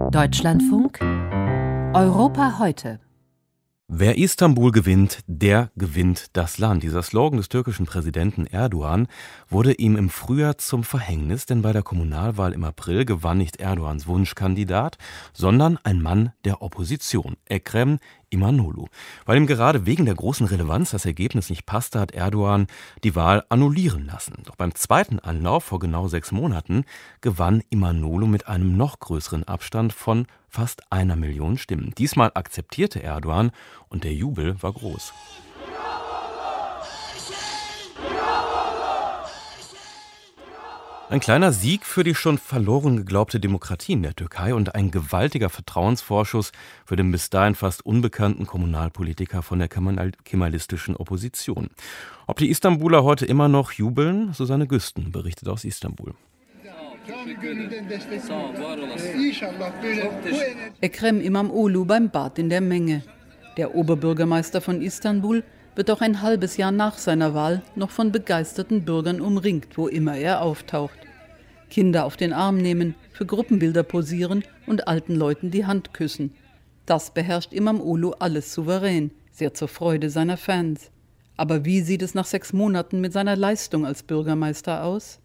Deutschlandfunk Europa heute. Wer Istanbul gewinnt, der gewinnt das Land. Dieser Slogan des türkischen Präsidenten Erdogan wurde ihm im Frühjahr zum Verhängnis, denn bei der Kommunalwahl im April gewann nicht Erdogans Wunschkandidat, sondern ein Mann der Opposition, Ekrem İmamoğlu. Weil ihm gerade wegen der großen Relevanz das Ergebnis nicht passte, hat Erdogan die Wahl annullieren lassen. Doch beim zweiten Anlauf vor genau 6 Monaten gewann İmamoğlu mit einem noch größeren Abstand von fast 1 Million Stimmen. Diesmal akzeptierte Erdogan und der Jubel war groß. Ein kleiner Sieg für die schon verloren geglaubte Demokratie in der Türkei und ein gewaltiger Vertrauensvorschuss für den bis dahin fast unbekannten Kommunalpolitiker von der kemalistischen Opposition. Ob die Istanbuler heute immer noch jubeln? Susanne Güsten berichtet aus Istanbul. Ekrem İmamoğlu beim Bad in der Menge. Der Oberbürgermeister von Istanbul wird auch ein halbes Jahr nach seiner Wahl noch von begeisterten Bürgern umringt, wo immer er auftaucht. Kinder auf den Arm nehmen, für Gruppenbilder posieren und alten Leuten die Hand küssen. Das beherrscht İmamoğlu alles souverän, sehr zur Freude seiner Fans. Aber wie sieht es nach 6 Monaten mit seiner Leistung als Bürgermeister aus?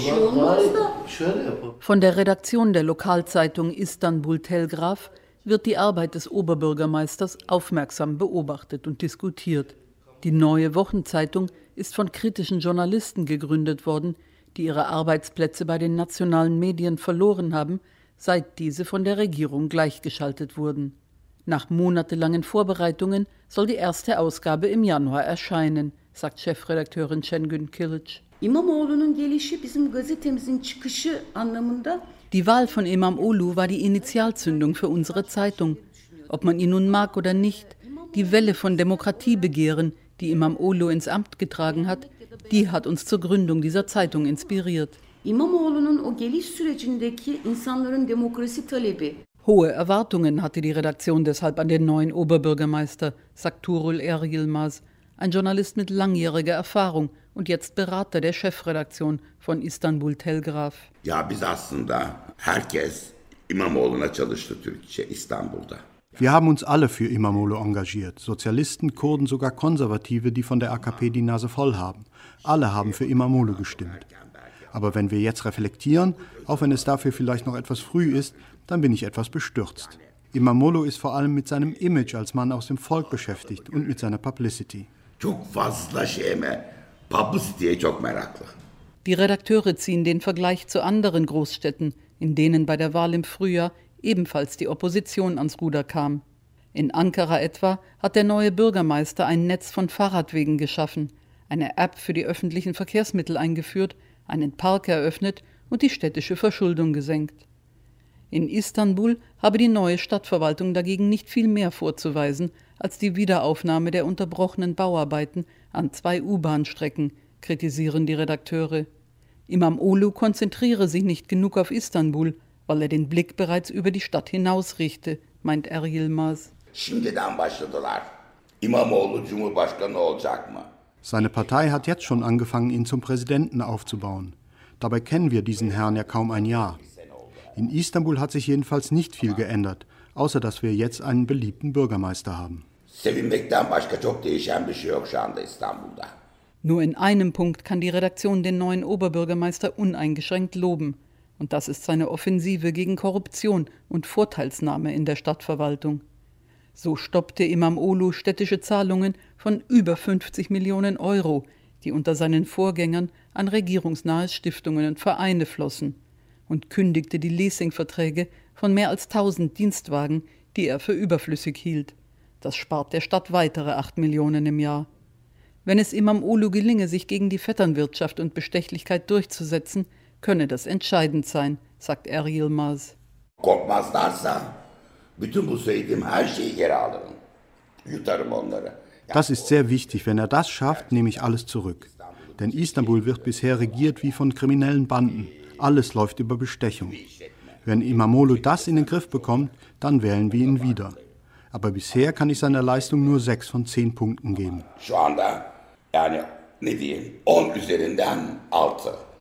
Von der Redaktion der Lokalzeitung Istanbul Telgraf wird die Arbeit des Oberbürgermeisters aufmerksam beobachtet und diskutiert. Die Neue Wochenzeitung ist von kritischen Journalisten gegründet worden, die ihre Arbeitsplätze bei den nationalen Medien verloren haben, seit diese von der Regierung gleichgeschaltet wurden. Nach monatelangen Vorbereitungen soll die erste Ausgabe im Januar erscheinen, sagt Chefredakteurin Şengün Kılıç. İmamoğlu'nun gelişi bizim gazetemizin çıkışı anlamında. Die Wahl von İmamoğlu war die Initialzündung für unsere Zeitung. Ob man ihn nun mag oder nicht, die Welle von Demokratiebegehren, die İmamoğlu ins Amt getragen hat, die hat uns zur Gründung dieser Zeitung inspiriert. İmamoğlu'nun o geliş sürecindeki insanların demokrasi talebi. Hohe Erwartungen hatte die Redaktion deshalb an den neuen Oberbürgermeister, sagt Tuğrul Er Yılmaz, ein Journalist mit langjähriger Erfahrung und jetzt Berater der Chefredaktion von Istanbul Telgraf. Ya biz aslında herkes İmamoğlu'na çalıştı Türkçe İstanbul'da. Wir haben uns alle für İmamoğlu engagiert. Sozialisten, Kurden, sogar Konservative, die von der AKP die Nase voll haben. Alle haben für İmamoğlu gestimmt. Aber wenn wir jetzt reflektieren, auch wenn es dafür vielleicht noch etwas früh ist, dann bin ich etwas bestürzt. İmamoğlu ist vor allem mit seinem Image als Mann aus dem Volk beschäftigt und mit seiner Publicity. Çok fazla publicity'ye çok meraklı. Die Redakteure ziehen den Vergleich zu anderen Großstädten, in denen bei der Wahl im Frühjahr ebenfalls die Opposition ans Ruder kam. In Ankara etwa hat der neue Bürgermeister ein Netz von Fahrradwegen geschaffen, eine App für die öffentlichen Verkehrsmittel eingeführt, einen Park eröffnet und die städtische Verschuldung gesenkt. In Istanbul habe die neue Stadtverwaltung dagegen nicht viel mehr vorzuweisen als die Wiederaufnahme der unterbrochenen Bauarbeiten an 2 U-Bahn-Strecken, kritisieren die Redakteure. İmamoğlu konzentriere sich nicht genug auf Istanbul, weil er den Blick bereits über die Stadt hinaus richte, meint Er Yılmaz. Şimdiden başladılar. İmamoğlu Cumhurbaşkanı olacak mı? Seine Partei hat jetzt schon angefangen, ihn zum Präsidenten aufzubauen. Dabei kennen wir diesen Herrn ja kaum ein Jahr. In Istanbul hat sich jedenfalls nicht viel geändert, außer dass wir jetzt einen beliebten Bürgermeister haben. Sevinmekten başka çok değişen bir şey yok şu anda İstanbul'da. Nur in einem Punkt kann die Redaktion den neuen Oberbürgermeister uneingeschränkt loben. Und das ist seine Offensive gegen Korruption und Vorteilsnahme in der Stadtverwaltung. So stoppte İmamoğlu städtische Zahlungen von über 50 Millionen Euro, die unter seinen Vorgängern an regierungsnahe Stiftungen und Vereine flossen, und kündigte die Leasingverträge von mehr als 1000 Dienstwagen, die er für überflüssig hielt. Das spart der Stadt weitere 8 Millionen im Jahr. Wenn es İmamoğlu gelinge, sich gegen die Vetternwirtschaft und Bestechlichkeit durchzusetzen, könne das entscheidend sein, sagt Er Yılmaz. Korkmazlarsa bütün bu söylediğim her şeyi geri alırım. Yutarım onları. Das ist sehr wichtig. Wenn er das schafft, nehme ich alles zurück. Denn Istanbul wird bisher regiert wie von kriminellen Banden. Alles läuft über Bestechung. Wenn İmamoğlu das in den Griff bekommt, dann wählen wir ihn wieder. Aber bisher kann ich seiner Leistung nur 6 von 10 Punkten geben. Şu anda yani ne diyeyim 10 üzerinden 6.